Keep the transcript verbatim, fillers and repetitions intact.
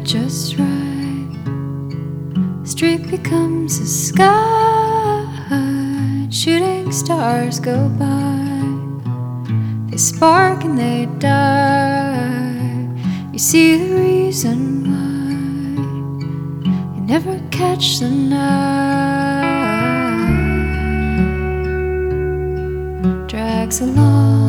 just right. The street becomes a sky, shooting stars go by. They spark and they die. You see the reason why you never catch the night. Drags along